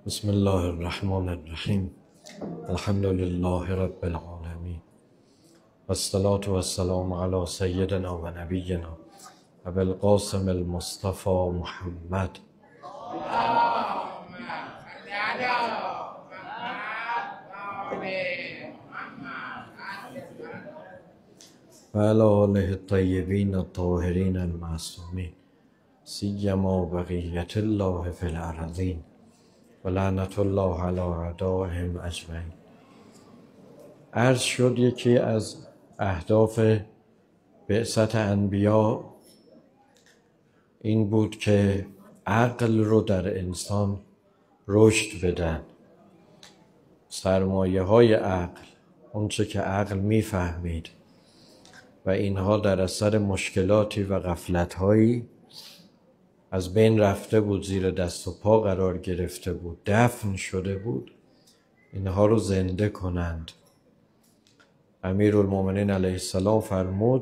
بسم الله الرحمن الرحیم. الحمد لله رب العالمین والصلاة والسلام علی سیدنا و نبینا ابی القاسم المصطفى محمد و علی آله الطیبین الطاهرین المعصومین سیما بقیة الله فی الارضین و لعنت الله علی اعدائهم اجمعین. عرض شد یکی از اهداف بعثت انبیا این بود که عقل رو در انسان رشد بدن. سرمایه های عقل، اونچه که عقل میفهمید و اینها در اثر مشکلاتی و غفلت‌هایی از بین رفته بود، زیر دست و پا قرار گرفته بود، دفن شده بود، اینها رو زنده کنند. امیرالمومنین علیه السلام فرمود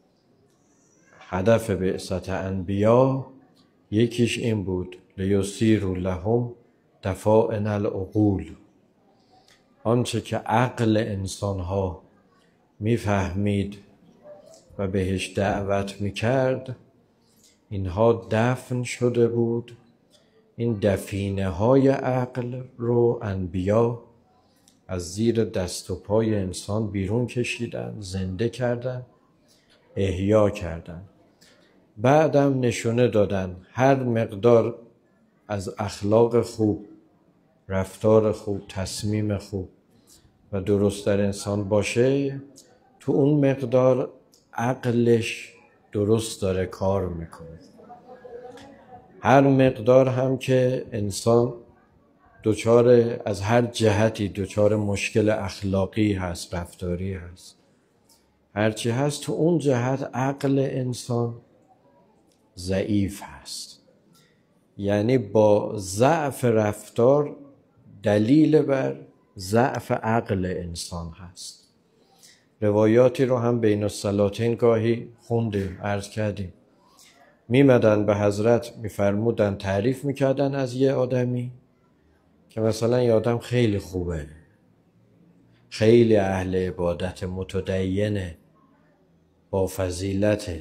هدف بعثت انبیا یکیش این بود لیسیروا لهم دفائن العقول. آنچه که عقل انسانها میفهمید و بهش دعوت میکرد اینها دفن شده بود. این دفینه های عقل رو انبیا از زیر دست و پای انسان بیرون کشیدن، زنده کردن، احیا کردن. بعدم نشونه دادن هر مقدار از اخلاق خوب، رفتار خوب، تصمیم خوب و درست در انسان باشه، تو اون مقدار عقلش درست داره کار میکنه. هر مقدار هم که انسان دچار از هر جهتی دچار مشکل اخلاقی هست، رفتاری هست، هرچی هست، تو اون جهت عقل انسان ضعیف هست. یعنی با ضعف رفتار دلیل بر ضعف عقل انسان هست. روایاتی رو هم بین الصلاتین گاهی خوندیم، عرض کردیم. میمدن به حضرت میفرمودن، تعریف میکردن از یه آدمی که مثلا یه آدم خیلی خوبه، خیلی اهل عبادت، متدینه، با فضیلته.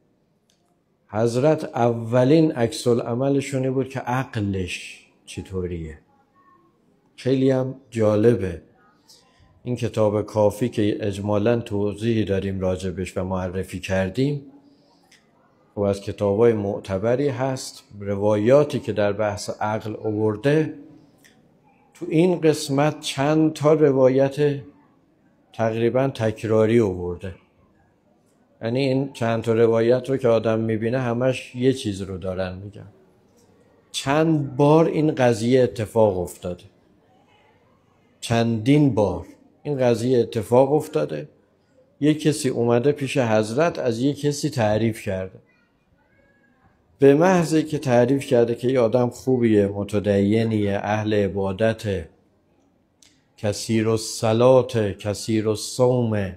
حضرت اولین عکس العملشونی بود که عقلش چطوریه. خیلی هم جالبه. این کتاب کافی که اجمالاً توضیحی داریم راجبش و معرفی کردیم و از کتابای معتبری هست. روایاتی که در بحث عقل آورده، تو این قسمت چند تا روایت تقریباً تکراری آورده. یعنی این چند تا روایت رو که آدم میبینه همش یه چیز رو دارن میگن. چند بار این قضیه اتفاق افتاده، چندین بار این قضیه اتفاق افتاده. یک کسی اومده پیش حضرت از یک کسی تعریف کرده. به محض که تعریف کرده که یه آدم خوبیه، متدینیه، اهل عبادت، کثیر الصلات، کثیر الصوم،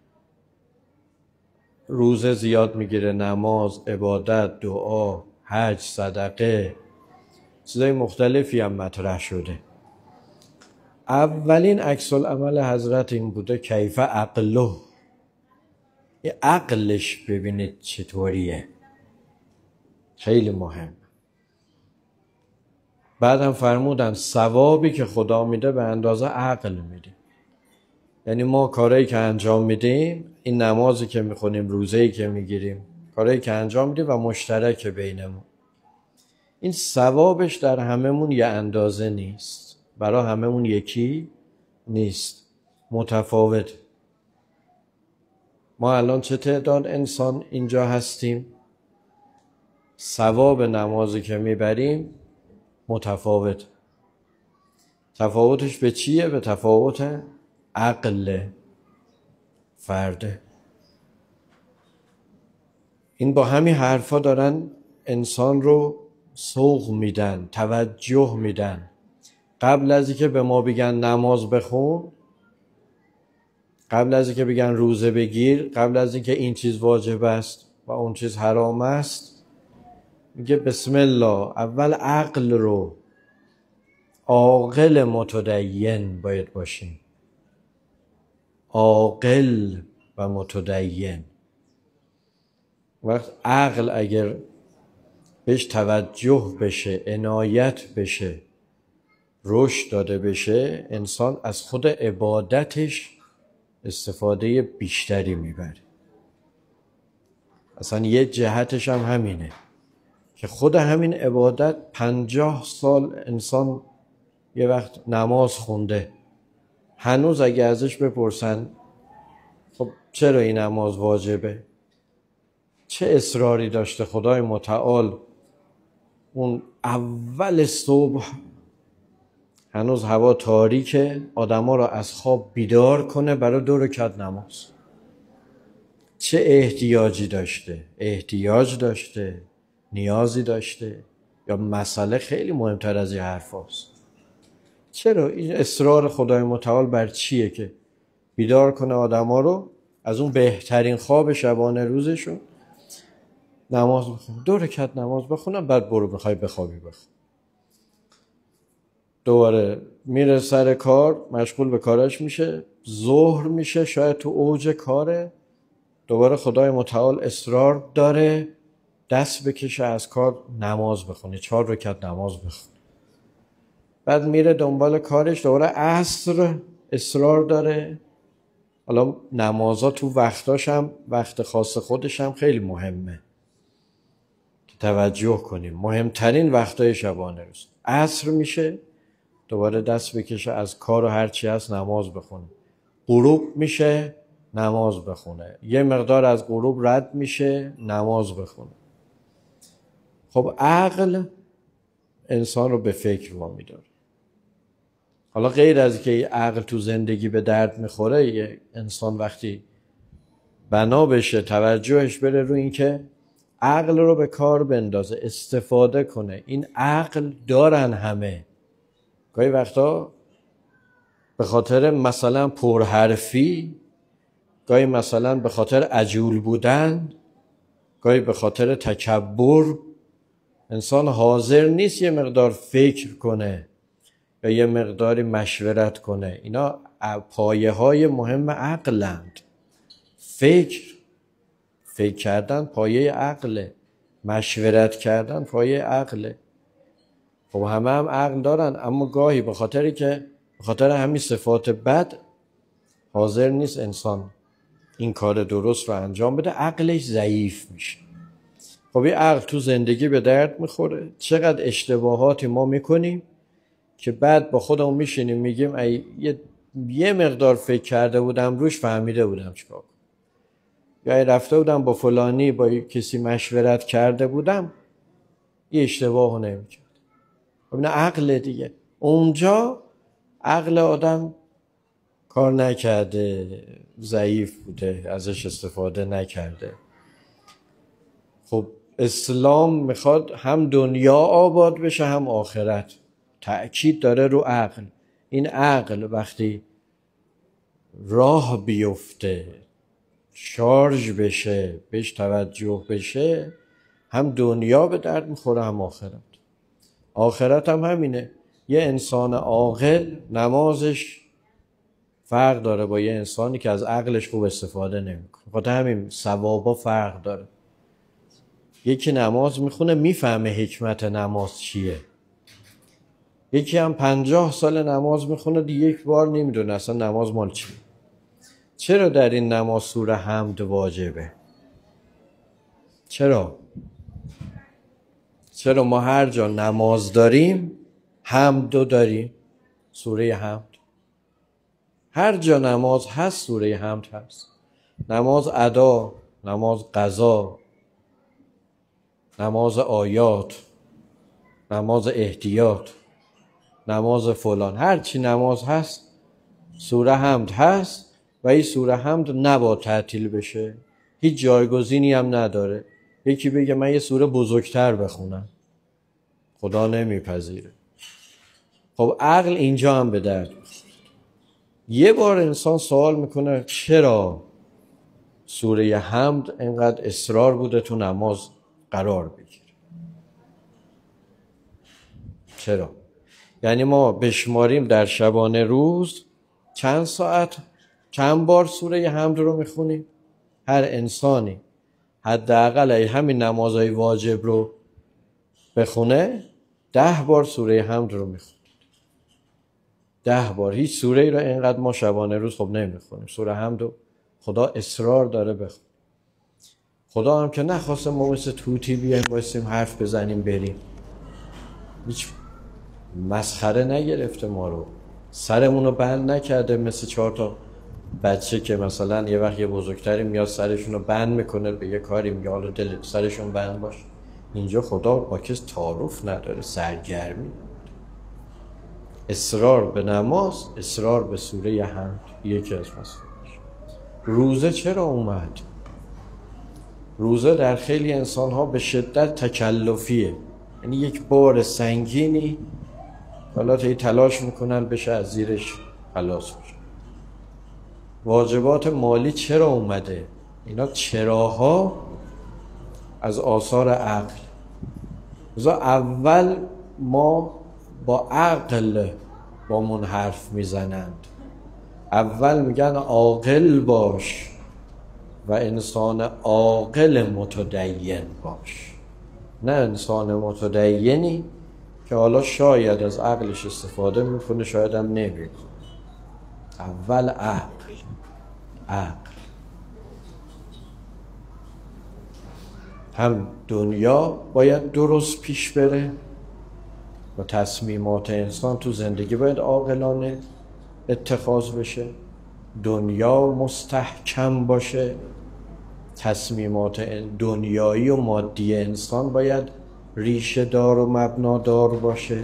روزه زیاد میگیره، نماز، عبادت، دعا، حج، صدقه، چیزای مختلفی هم مطرح شده. اولین عکس العمل حضرت این بوده کیف عقله، عقلش ببینید چطوریه. خیلی مهم. بعدم فرمودن ثوابی که خدا میده به اندازه عقل میده. یعنی ما کارهایی که انجام میدیم، این نمازی که میخونیم، روزه‌ای که میگیریم، کارهایی که انجام میدیم و مشترک بینمون، این ثوابش در هممون یه اندازه نیست، برای هممون یکی نیست، متفاوت. ما الان چه تعداد انسان اینجا هستیم، ثواب نمازی که میبریم متفاوت. تفاوتش به چیه؟ به تفاوت عقل فرده. این با همین حرفا دارن انسان رو سوق میدن، توجه میدن. قبل از اینکه به ما بگن نماز بخون، قبل از اینکه بگن روزه بگیر، قبل از اینکه این چیز واجب است و اون چیز حرام است، میگه بسم الله. اول عقل رو عاقل متدین باید باشیم. عاقل و متدین. وقت عقل اگر بهش توجه بشه، عنایت بشه، رشد داده بشه، انسان از خود عبادتش استفاده بیشتری میبره. اصلا یه جهتش هم همینه که خود همین عبادت 50 سال انسان یه وقت نماز خونده، هنوز اگه ازش بپرسن خب چرا این نماز واجبه، چه اصراری داشته خدای متعال اون اول صبح هنوز هوا تاریکه آدما رو از خواب بیدار کنه برای 2 رکعت نماز، چه احتیاجی داشته؟ احتیاج داشته؟ نیازی داشته؟ یا مسئله خیلی مهمتر از این حرف هست؟ چرا این اصرار خدای متعال بر چیه که بیدار کنه آدما رو از اون بهترین خواب شبانه روزشون نماز بخونن، 2 رکعت نماز بخونن، بعد برو بخوای بخوابی بخون. دوباره میره سر کار، مشغول به کارش میشه، ظهر میشه، شاید تو اوج کاره، دوباره خدای متعال اصرار داره دست بکشه از کار نماز بخونه، 4 رکعت نماز بخونه. بعد میره دنبال کارش، دوباره عصر اصرار داره. حالا نمازا تو وقتاش هم وقت خاص خودش هم خیلی مهمه که توجه کنیم. مهمترین وقتای شبانه روز عصر میشه، دوباره دست بکشه از کار و هرچی هست نماز بخونه. غروب میشه، نماز بخونه. یه مقدار از غروب رد میشه، نماز بخونه. خب عقل انسان رو به فکر وامی داره. حالا غیر از که عقل تو زندگی به درد میخوره، یه انسان وقتی بنا بشه توجهش بره رو این که عقل رو به کار بندازه، استفاده کنه. این عقل دارن همه. گاهی وقتا به خاطر مثلا پرحرفی، گاهی مثلا به خاطر عجول بودن، گاهی به خاطر تکبر انسان حاضر نیست یه مقدار فکر کنه یا یه مقداری مشورت کنه. اینا پایه های مهم عقلند. فکر کردن پایه عقله، مشورت کردن پایه عقله. خب همه هم عقل دارن، اما گاهی به خاطر همین صفات بد حاضر نیست انسان این کار درست رو انجام بده، عقلش ضعیف میشه. خب این عقل تو زندگی به درد میخوره. چقدر اشتباهاتی ما میکنیم که بعد با خودمون میشینیم میگیم یه مقدار فکر کرده بودم روش، فهمیده بودم چیکار کنم، یا رفته بودم با فلانی با کسی مشورت کرده بودم، یه اشتباهو نمیکرد. خب این عقل دیگه. اونجا عقل آدم کار نکرده، ضعیف بوده، ازش استفاده نکرده. خب اسلام میخواد هم دنیا آباد بشه هم آخرت. تأکید داره رو عقل. این عقل وقتی راه بیفته، شارژ بشه، بهش توجه بشه، هم دنیا به درد میخوره هم آخرت. آخرت هم همینه. یه انسان عاقل نمازش فرق داره با یه انسانی که از عقلش خوب استفاده نمیکنه. خاطر همین ثوابا فرق داره. یکی نماز میخونه میفهمه حکمت نماز چیه، یکی هم 50 سال نماز میخونه یک بار نمیدونه اصلا نماز مال چیه. چرا در این نماز سوره حمد واجبه؟ چرا ما هر جا نماز داریم حمدو داریم؟ سوره حمد هر جا نماز هست سوره حمد هست. نماز ادا، نماز قضا، نماز آیات، نماز احتیاط، نماز فلان، هر چی نماز هست سوره حمد هست. و این سوره حمد نباید تعطیل بشه، هیچ جایگزینی هم نداره. یکی بگه من یه سوره بزرگتر بخونم، خدا نمیپذیره. خب عقل اینجا هم به درد میخوره. یه بار انسان سوال میکنه چرا سوره حمد اینقدر اصرار بوده تو نماز قرار بگیره؟ چرا؟ یعنی ما بشماریم در شبانه روز چند ساعت چند بار سوره حمد رو میخونیم. هر انسانی حداقل همین نمازهای واجب رو بخونه 10 بار سوره حمد رو میخونه. 10 بار. هیچ سوره ای رو اینقدر ما شبانه روز خب نمیخونیم. سوره حمد رو خدا اصرار داره بخون. خدا هم که نخواسته ما مثل طوطی بیایم بایستیم حرف بزنیم بریم. هیچ مسخره نگرفته ما رو، سرمون رو بند نکرده مثل 4 تا بچه که مثلا یه وقت یه بزرگتری میاد سرشون رو بند میکنه به یه کاری میگه حالا دل سرشون بند باش. اینجا خدا با کس تعارف نداره، سرگرمی. اصرار به نماز، اصرار به سوره حمد یکی از مسائلش. روزه چرا اومد؟ روزه در خیلی انسان ها به شدت تکلفیه، یعنی یک بار سنگینی حالا تلاش میکنن بشه از زیرش خلاص بشه. واجبات مالی چرا اومده؟ اینا چراها از آثار عقل. اول ما با عقل با من حرف میزنند. اول میگن عاقل باش و انسان عاقل متدین باش، نه انسان متدینی که حالا شاید از عقلش استفاده میکنه شاید هم نمیکنه. اول عقل. هم دنیا باید درست پیش بره و تصمیمات انسان تو زندگی باید عاقلانه اتخاذ بشه. دنیا مستحکم باشه، تصمیمات دنیایی و مادی انسان باید ریشه دار و مبنادار باشه.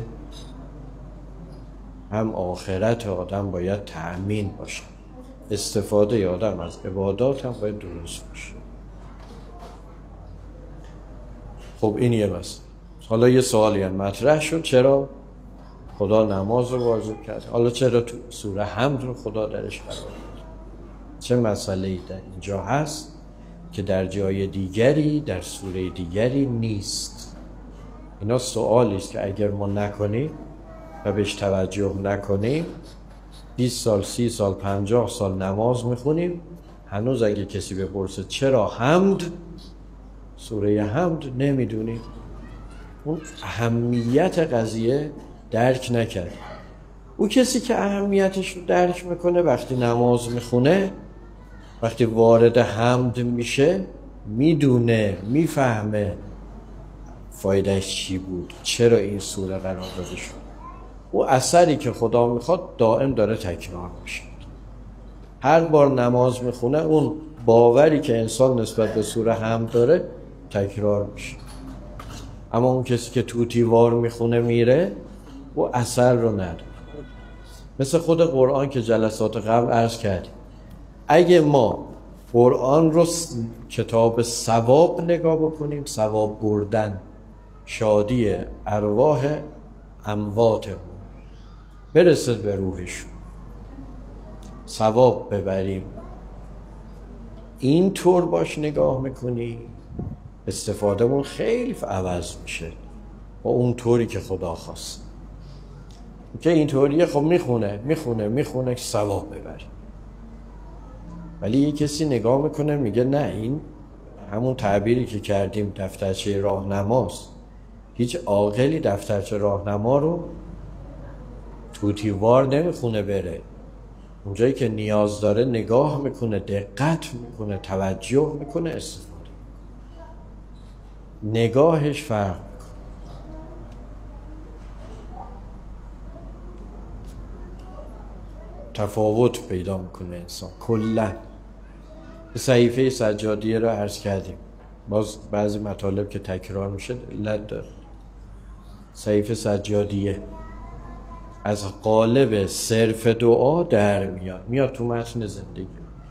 هم آخرت آدم باید تأمین باشه، استفاده آدم از عبادات هم باید درست باشه. خب این یه مسئله. حالا یه سوالی هم مطرح شد، چرا خدا نماز رو واجب کرد؟ حالا چرا تو سوره حمد رو خدا درش قرار داد؟ چه مسئله‌ای در اینجا هست که در جای دیگری در سوره دیگری نیست؟ اینا سوالی است که اگر ما نکنیم و بهش توجه نکنیم 20 سال 30 سال 50 سال نماز میخونیم، هنوز اگه کسی بپرسه چرا حمد، سوره حمد، نمیدونیم. اون اهمیت قضیه درک نکرد. او کسی که اهمیتش رو درک میکنه وقتی نماز میخونه، وقتی وارد حمد میشه، میدونه، میفهمه فایدهش چی بود، چرا این سوره قرار داده شد. او اثری که خدا میخواد دائم داره تکرار میشه. هر بار نماز میخونه اون باوری که انسان نسبت به سوره حمد داره تکرار میشه. اما اون کسی که توتیوار میخونه میره او اثر رو نداره. مثل خود قرآن که جلسات قبل عرض کردیم، اگه ما قرآن رو کتاب ثواب نگاه بکنیم، ثواب بردن، شادی ارواح امواتمون برسد به روحشون، ثواب ببریم، این طور باش نگاه میکنی، استفادهمون خیلی عوض میشه با اون طوری که خدا خواست. که این طوریه خب میخونه ثواب ببریم. ولی یه کسی نگاه میکنه میگه نه، این همون تعبیری که کردیم دفترچه راهنماست. هیچ عاقلی دفترچه راهنما رو توتیوار نمیخونه بره. اونجایی که نیاز داره نگاه میکنه، دقت میکنه، توجه میکنه، استفاده. نگاهش فرق میکنه. تفاوت پیدا میکنه انسان کلا. صحیفه سجادیه رو عرض کردیم، باز بعضی مطالب که تکرار میشه علت داره. صحیفه سجادیه از قالب صرف دعا در میاد تو متن زندگی.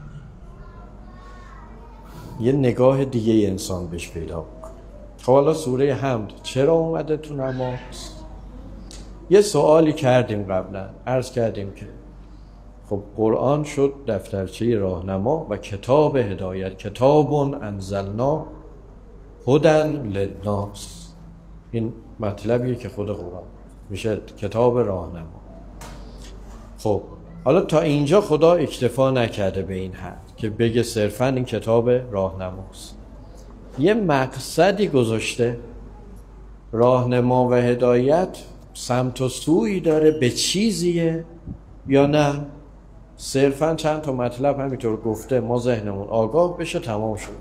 یه نگاه دیگه انسان بهش پیدا میکنه. خب حالا سوره حمد چرا اومده تو نماز؟ یه سوالی کردیم قبلا، عرض کردیم که خب قرآن شد دفترچه راهنما و کتاب هدایت، کتاب انزلنا هدی للناس. این مطلبیه که خود قرآن. میشه کتاب راهنما. خب حالا تا اینجا خدا اکتفا نکرده به این حد که بگه صرفاً این کتاب راهنماست. یه مقصدی گذاشته. راهنما و هدایت سمت و سویی داره، به چیزیه یا نه صرفاً چند تا مطلب همینطور گفته ما ذهنمون آگاه بشه تمام شد.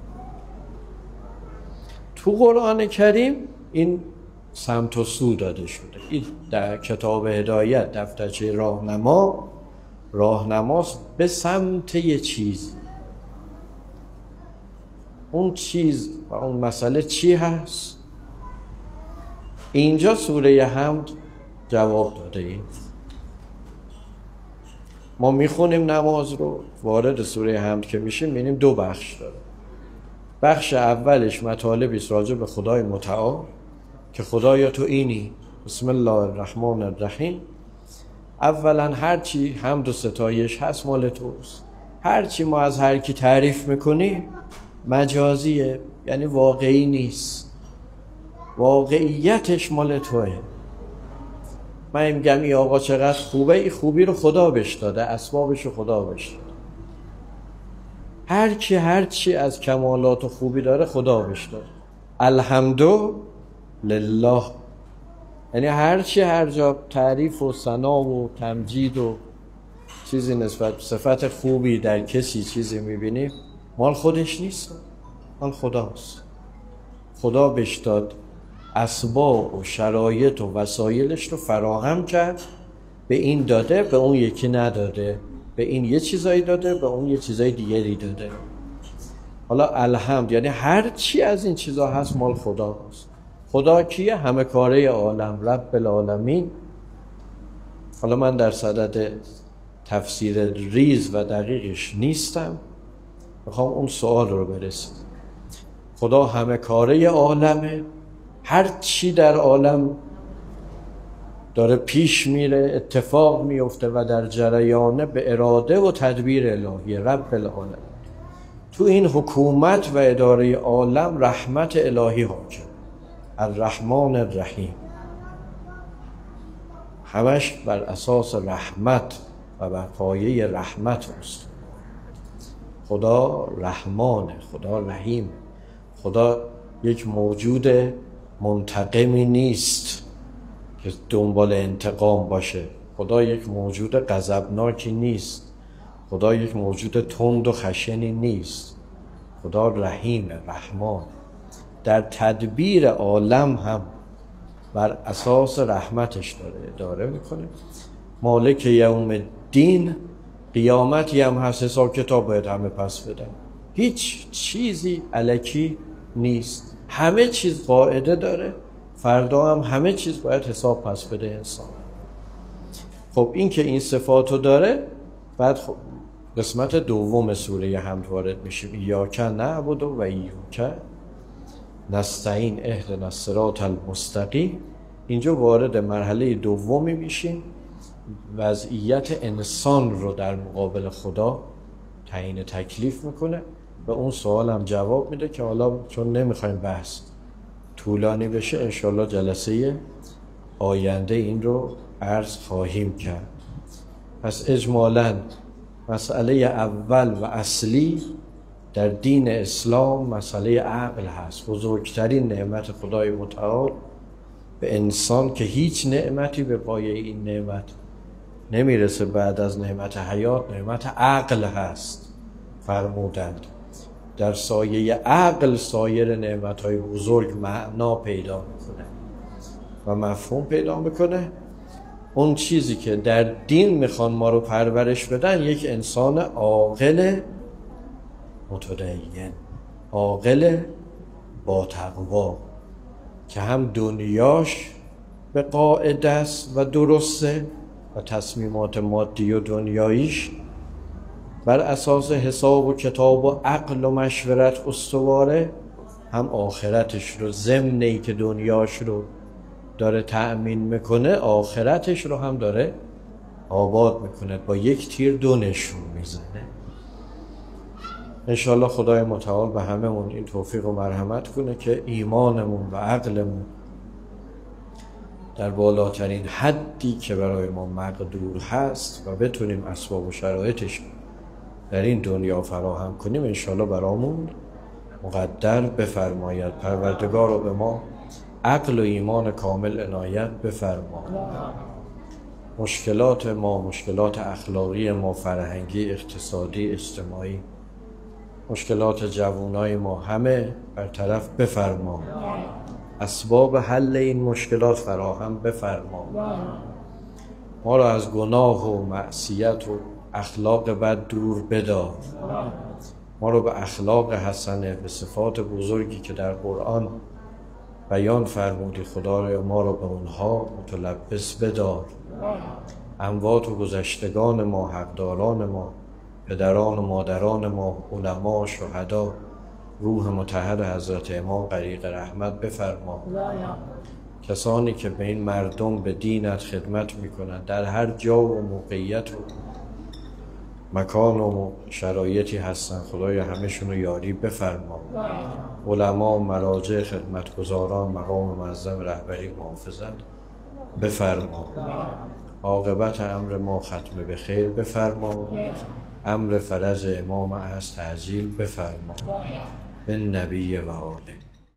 تو قرآن کریم این سمت و سو داده شده. این در کتاب هدایت دفترچه راهنماست به سمت یه چیز. اون چیز و اون مسئله چی هست؟ اینجا سوره حمد جواب داده. این ما میخونیم نماز رو، وارد سوره حمد که میشیم میبینیم دو بخش داره. بخش اولش مطالبی است راجع به خدای متعال که خدایا تو اینی، بسم الله الرحمن الرحیم. اولا هرچی حمد و ستایش هست مال توست. هرچی ما از هر کی تعریف میکنیم مجازیه، یعنی واقعی نیست، واقعیتش مال توه. من میگم این آقا چقدر خوبه، این خوبی رو خدا بهش داده، اسبابش رو خدا بهش داده. هرچی از کمالات و خوبی داره خدا بهش داده. الحمدلله، یعنی هر جا تعریف و ثنا و تمجید و چیزی نسبت صفت خوبی در کسی چیزی میبینیم مال خودش نیست، مال خداست. خدا بهش داد، اسباب و شرایط و وسایلش رو فراهم کرد، به این داده به اون یکی نداده، به این یه چیزایی داده به اون یه چیزای دیگری داده. حالا الحمد یعنی هر چی از این چیزا هست مال خداست. خدا کیه؟ همه کاره عالم، رب العالمین. حالا من در صدد تفسیر ریز و دقیقش نیستم، میخوام اون سوال رو برسیم. خدا همه کاره عالمه، هر چی در عالم داره پیش میره اتفاق میفته و در جریانه به اراده و تدبیر الهی رب العالمین. تو این حکومت و اداره عالم رحمت الهی حاکم، الرحمن الرحیم، همش بر اساس رحمت و بر پایه رحمت است. خدا رحمانه، خدا رحیم. خدا یک موجود منتقمی نیست که دنبال انتقام باشه. خدا یک موجود غضبناکی نیست. خدا یک موجود تند و خشنی نیست. خدا رحیم، رحمان. در تدبیر عالم هم بر اساس رحمتش داره اداره میکنه. مالک یوم الدین، قیامتی هم هست، حساب کتاب باید همه پس بدن. هیچ چیزی الکی نیست، همه چیز قاعده داره. فردا هم همه چیز باید حساب پس بده انسان. خب این که این صفاتو داره، بعد خب قسمت دوم سوره حمد وارد میشیم. ایاک نعبد و ایاک نستعین اهدنا الصراط المستقیم. اینجا وارد مرحله دومی میشیم، وضعیت انسان رو در مقابل خدا تعیین تکلیف میکنه. به اون سوال هم جواب میده که حالا چون نمیخوایم بحث طولانی بشه انشالله جلسه آینده این رو عرض خواهیم کرد. پس اجمالاً مسئله اول و اصلی در دین اسلام مسئله عقل هست. بزرگترین نعمت خدای متعال به انسان که هیچ نعمتی به پایه این نعمت نمیرسه بعد از نعمت حیات، نعمت عقل هست. فرمودند در سایه عقل سایر نعمت‌های بزرگ معنا پیدا میکنه و مفهوم پیدا میکنه. اون چیزی که در دین میخوان ما رو پرورش بدن یک انسان عاقل متدین، عاقل با تقوا، که هم دنیاش به قاعده است و درسته و تصمیمات مادی و دنیاییش بر اساس حساب و کتاب و عقل و مشورت استواره، هم آخرتش رو ضمنی که دنیاش رو داره تأمین میکنه آخرتش رو هم داره آباد میکنه. با یک تیر دو نشون میزنه. انشالله خدای متعال به هممون این توفیق و مرحمت کنه که ایمانمون و عقلمون در بالاترین حدی که برای ما مقدور هست و بتونیم اسباب و شرایطش در این دنیا فراهم کنیم انشالله برامون مقدر بفرماید. پروردگار رو به ما عقل و ایمان کامل عنایت بفرما. مشکلات ما، مشکلات اخلاقی ما، فرهنگی، اقتصادی، اجتماعی، مشکلات جوانای ما همه برطرف بفرما. اسباب حل این مشکلات فراهم بفرما. ما را از گناه و معصیت و اخلاق بد دور بدار. ما رو به اخلاق حسنه، به صفات بزرگی که در قرآن بیان فرمودی خدا را ما رو به اونها متلبس بدار. اموات و گذشتگان ما، حقداران ما، پدران و مادران ما، علما، شهدا، روح مطهر حضرت امام غریق رحمت بفرما. کسانی که به این مردم به دینت خدمت میکنند در هر جا و موقعیت و مکان و شرایطی هستن خدای همشون رو یاری بفرما. علما، مراجع، خدمتگزاران، مقام معظم رهبری محافظت بفرما. عاقبت امر ما ختم به خیر بفرما. امر فرج امام از تعجیل بفرما. به نبی و آله.